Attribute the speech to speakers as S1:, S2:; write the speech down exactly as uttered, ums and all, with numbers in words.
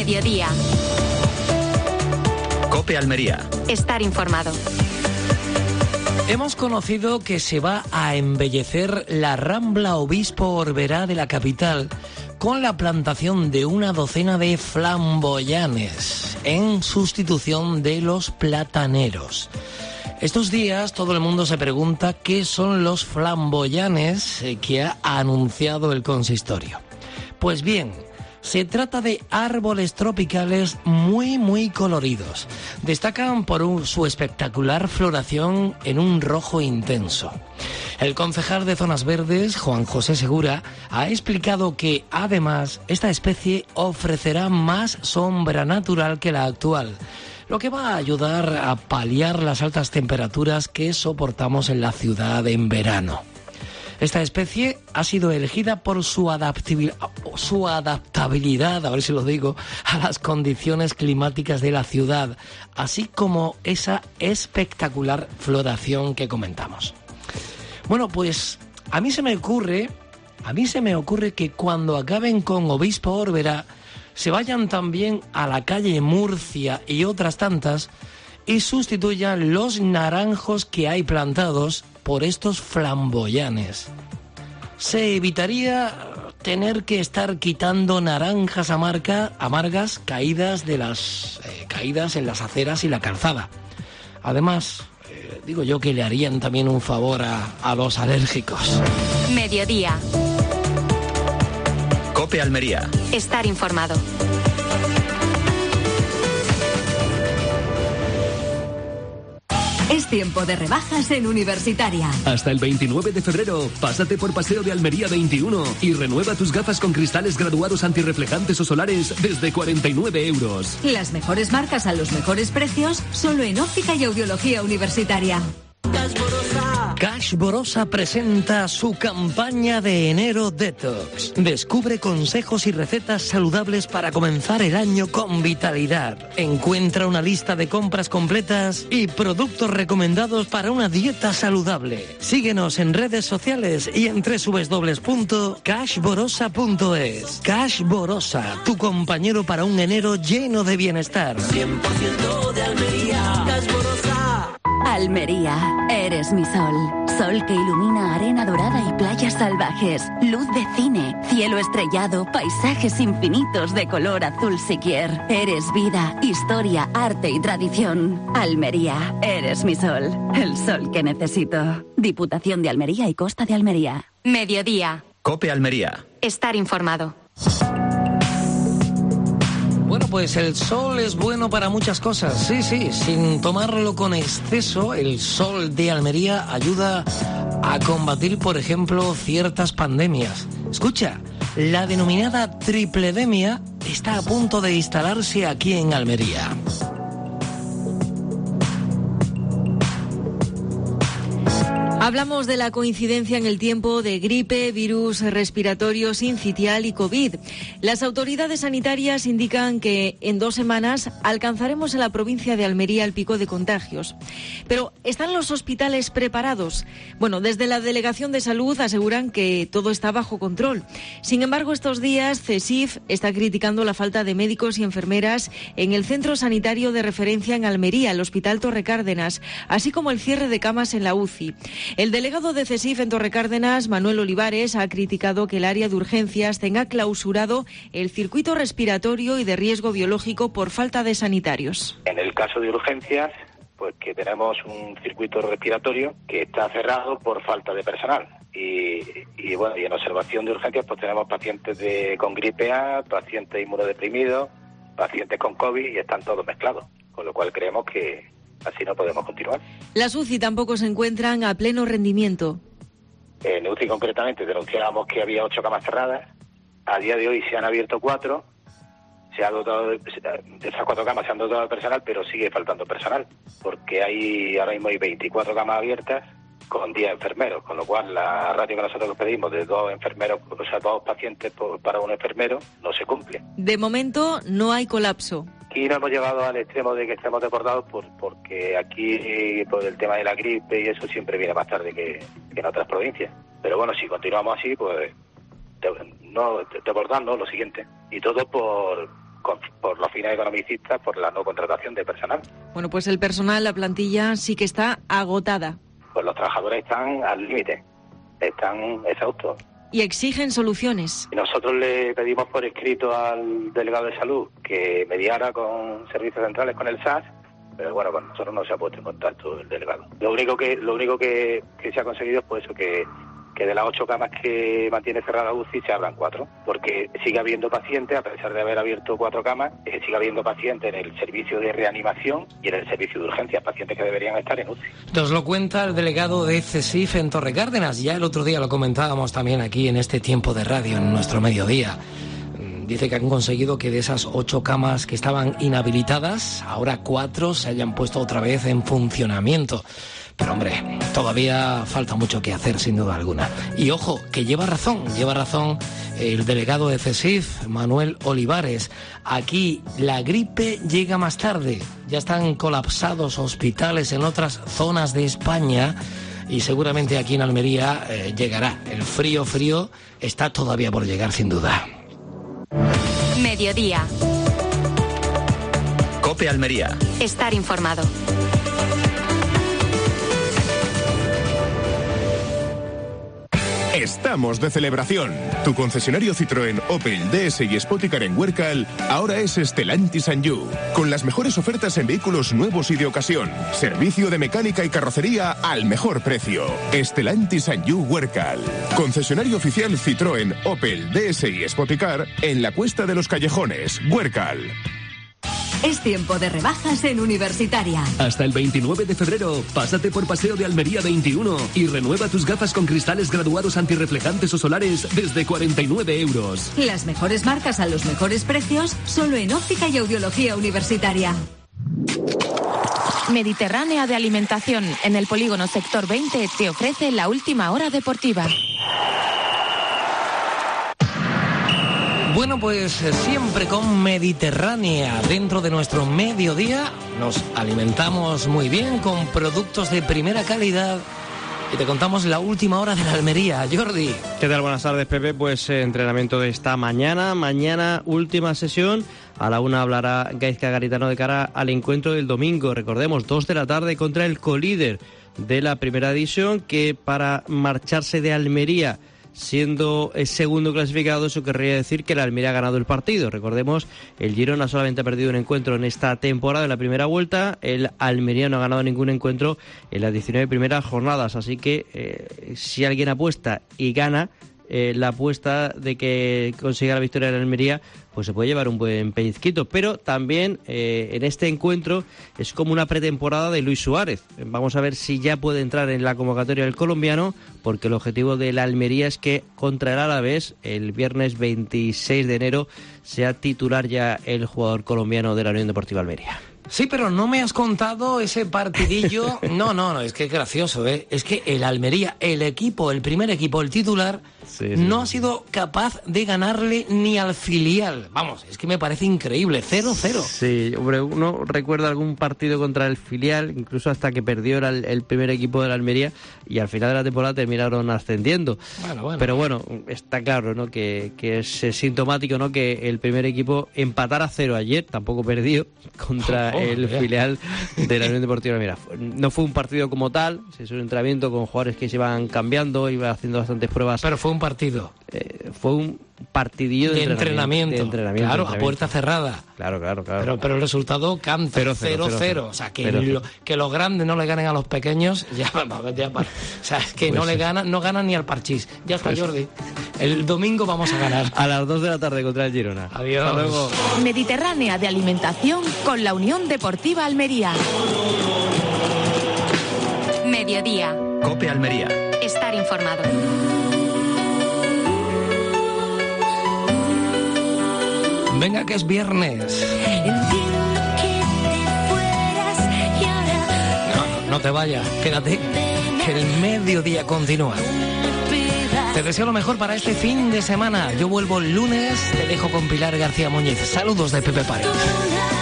S1: Mediodía.
S2: COPE Almería.
S1: Estar informado.
S3: Hemos conocido que se va a embellecer la Rambla Obispo Orberá de la capital con la plantación de una docena de flamboyanes en sustitución de los plataneros. Estos días todo el mundo se pregunta qué son los flamboyanes que ha anunciado el consistorio. Pues bien, se trata de árboles tropicales muy muy coloridos. Destacan por un, su espectacular floración en un rojo intenso. El concejal de Zonas Verdes, Juan José Segura, ha explicado que además esta especie ofrecerá más sombra natural que la actual, lo que va a ayudar a paliar las altas temperaturas que soportamos en la ciudad en verano. Esta especie ha sido elegida por su adaptabilidad, su adaptabilidad, a ver si lo digo, a las condiciones climáticas de la ciudad, así como esa espectacular floración que comentamos. Bueno, pues a mí se me ocurre, a mí se me ocurre que cuando acaben con Obispo Orberá, se vayan también a la calle Murcia y otras tantas y sustituyan los naranjos que hay plantados por estos flamboyanes. Se evitaría tener que estar quitando naranjas amarga, amargas caídas de las eh, caídas en las aceras y la calzada. Además, eh, digo yo que le harían también un favor a, a los alérgicos.
S1: Mediodía.
S2: COPE Almería.
S1: Estar informado.
S4: Es tiempo de rebajas en Universitaria.
S5: Hasta el veintinueve de febrero, pásate por Paseo de Almería veintiuno y renueva tus gafas con cristales graduados antirreflejantes o solares desde cuarenta y nueve euros.
S4: Las mejores marcas a los mejores precios, solo en Óptica y Audiología Universitaria.
S3: Cash Borosa presenta su campaña de enero Detox. Descubre consejos y recetas saludables para comenzar el año con vitalidad. Encuentra una lista de compras completas y productos recomendados para una dieta saludable. Síguenos en redes sociales y en doble u doble u doble u punto cash borosa punto es. Cash Borosa, tu compañero para un enero lleno de bienestar.
S6: cien por ciento de Almería. Cash Borosa.
S7: Almería, eres mi sol. Sol que ilumina arena dorada y playas salvajes. Luz de cine, cielo estrellado, paisajes infinitos de color azul siquier. Eres vida, historia, arte y tradición. Almería, eres mi sol. El sol que necesito. Diputación de Almería y Costa de Almería.
S1: Mediodía.
S2: COPE Almería.
S1: Estar informado.
S3: Bueno, pues el sol es bueno para muchas cosas, sí, sí, sin tomarlo con exceso, el sol de Almería ayuda a combatir, por ejemplo, ciertas pandemias. Escucha, la denominada tripledemia está a punto de instalarse aquí en Almería.
S8: Hablamos de la coincidencia en el tiempo de gripe, virus respiratorio sincitial y COVID. Las autoridades sanitarias indican que en dos semanas alcanzaremos en la provincia de Almería el pico de contagios. Pero, ¿están los hospitales preparados? Bueno, desde la Delegación de Salud aseguran que todo está bajo control. Sin embargo, estos días CESIF está criticando la falta de médicos y enfermeras en el centro sanitario de referencia en Almería, el Hospital Torrecárdenas, así como el cierre de camas en la U C I. El delegado de CESIF en Torrecárdenas, Manuel Olivares, ha criticado que el área de urgencias tenga clausurado el circuito respiratorio y de riesgo biológico por falta de sanitarios.
S9: En el caso de urgencias, pues que tenemos un circuito respiratorio que está cerrado por falta de personal. Y, y bueno, y en observación de urgencias pues tenemos pacientes de, con gripe A, pacientes inmunodeprimidos, pacientes con COVID y están todos mezclados, con lo cual creemos que así no podemos continuar.
S8: Las U C I tampoco se encuentran a pleno rendimiento.
S9: En U C I concretamente denunciábamos que había ocho camas cerradas. A día de hoy se han abierto cuatro. Se ha dotado de, de esas cuatro camas se han dotado de personal, pero sigue faltando personal, porque hay ahora mismo hay veinticuatro camas abiertas con diez enfermeros, con lo cual la ratio que nosotros pedimos de dos enfermeros, o sea, dos pacientes por, para un enfermero, no se cumple.
S8: De momento no hay colapso.
S9: Aquí no hemos llegado al extremo de que estemos desbordados por, porque aquí, por el tema de la gripe y eso, siempre viene más tarde que, que en otras provincias. Pero bueno, si continuamos así, pues te, no, desbordando lo siguiente. Y todo por con, por los fines economicistas, por la no contratación de personal.
S8: Bueno, pues el personal, la plantilla sí que está agotada.
S9: Pues los trabajadores están al límite, están exhaustos.
S8: Y exigen soluciones.
S9: Nosotros le pedimos por escrito al delegado de salud que mediara con servicios centrales, con el S A S, pero bueno, con nosotros no se ha puesto en contacto el delegado. Lo único que lo único que, que se ha conseguido es pues eso, que, que de las ocho camas que mantiene cerrada U C I se abran cuatro, porque sigue habiendo pacientes, a pesar de haber abierto cuatro camas, eh, sigue habiendo pacientes en el servicio de reanimación y en el servicio de urgencias, pacientes que deberían estar en U C I.
S3: Nos lo cuenta el delegado de CESIF en Torrecárdenas. Ya el otro día lo comentábamos también aquí en este tiempo de radio, en nuestro mediodía. Dice que han conseguido que de esas ocho camas que estaban inhabilitadas, ahora cuatro se hayan puesto otra vez en funcionamiento. Pero hombre, todavía falta mucho que hacer, sin duda alguna. Y ojo, que lleva razón, lleva razón el delegado de CESIF, Manuel Olivares. Aquí la gripe llega más tarde. Ya están colapsados hospitales en otras zonas de España y seguramente aquí en Almería eh, llegará. El frío, frío está todavía por llegar, sin duda.
S1: Mediodía.
S2: COPE Almería.
S1: Estar informado.
S10: Estamos de celebración. Tu concesionario Citroën, Opel, D S y Spoticar en Huércal ahora es Stellantis and You, con las mejores ofertas en vehículos nuevos y de ocasión. Servicio de mecánica y carrocería al mejor precio. Stellantis and You Huércal. Concesionario oficial Citroën, Opel, D S y Spoticar en la Cuesta de los Callejones, Huércal.
S4: Es tiempo de rebajas en Universitaria.
S5: Hasta el veintinueve de febrero, pásate por Paseo de Almería veintiuno y renueva tus gafas con cristales graduados antirreflejantes o solares desde cuarenta y nueve euros.
S4: Las mejores marcas a los mejores precios, solo en Óptica y Audiología Universitaria.
S11: Mediterránea de Alimentación, en el polígono Sector veinte, te ofrece la última hora deportiva.
S3: Bueno, pues siempre con Mediterránea. Dentro de nuestro mediodía nos alimentamos muy bien con productos de primera calidad y te contamos la última hora de la Almería. Jordi.
S12: ¿Qué tal? Buenas tardes, Pepe. Pues eh, entrenamiento de esta mañana. Mañana última sesión. A la una hablará Gaizka Garitano de cara al encuentro del domingo. Recordemos, dos de la tarde contra el colíder de la primera división, que para marcharse de Almería siendo el segundo clasificado, eso querría decir que el Almería ha ganado el partido. Recordemos, el Girona solamente ha perdido un encuentro en esta temporada, en la primera vuelta. El Almería no ha ganado ningún encuentro en las diecinueve primeras jornadas. Así que eh, si alguien apuesta y gana, eh, la apuesta de que consiga la victoria de la Almería, pues se puede llevar un buen pellizquito. Pero también eh, en este encuentro es como una pretemporada de Luis Suárez. Vamos a ver si ya puede entrar en la convocatoria del colombiano, porque el objetivo de la Almería es que contra el Alavés, el viernes veintiséis de enero, sea titular ya el jugador colombiano de la Unión Deportiva Almería.
S3: Sí, pero no me has contado ese partidillo. No, no, no, es que es gracioso, ¿eh? Es que el Almería, el equipo, el primer equipo, el titular, sí, sí, no ha sido capaz de ganarle ni al filial. Vamos, es que me parece increíble, cero cero.
S12: Sí, hombre, uno recuerda algún partido contra el filial, incluso hasta que perdió el, el primer equipo de la Almería, y al final de la temporada terminaron ascendiendo. Bueno, bueno. Pero bueno, está claro, ¿no?, que, que es sintomático, ¿no?, que el primer equipo empatara a cero ayer, tampoco perdió, contra oh, el yeah. filial de la Unión Deportiva Almería. No fue un partido como tal, se hizo un entrenamiento con jugadores que se iban cambiando, iban haciendo bastantes pruebas.
S3: Pero fue un partido.
S12: Eh, fue un partidillo de,
S3: de entrenamiento.
S12: De entrenamiento
S3: claro,
S12: de entrenamiento.
S3: A puerta cerrada.
S12: Claro, claro, claro.
S3: Pero, pero el resultado canta cero cero. O sea, que, lo, que los grandes no le ganen a los pequeños, ya, ya o sea, es que pues no le ganan, no ganan ni al parchís. Ya está, pues Jordi. El domingo vamos a ganar.
S12: A las dos de la tarde contra el Girona.
S3: Adiós.
S12: Hasta luego.
S11: Mediterránea de Alimentación con la Unión Deportiva Almería.
S1: Mediodía.
S2: COPE Almería.
S1: Estar informado.
S3: Venga, que es viernes. No, no te vayas, quédate, que el mediodía continúa. Te deseo lo mejor para este fin de semana. Yo vuelvo el lunes, te dejo con Pilar García Muñiz. Saludos de Pepe Párez.